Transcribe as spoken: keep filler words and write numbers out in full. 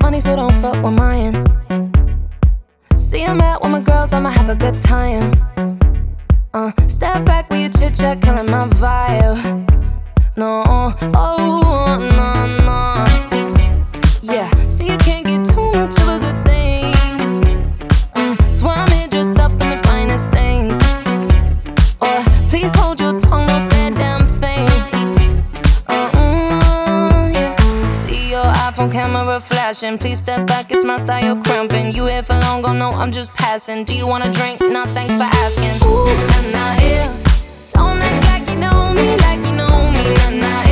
money, so don't fuck with mine. See, I'm out with my girls, I'ma have a good time. Uh, step back with your chit chat, killing my vibe. No, oh, no, no. Yeah, see, you can't get too much of a good thing. Mm, that's why I'm here dressed up in the finest things. Or please hold your tongue, don't say a damn thing. Uh, mm, yeah. See your iPhone camera flashing. Please step back, it's my style cramping. You here for long, gon' know I'm just passing. Do you wanna drink? Nah, thanks for asking. Ooh, nah, nah, yeah. Don't act like you know me, like you know me, nah, nah, yeah.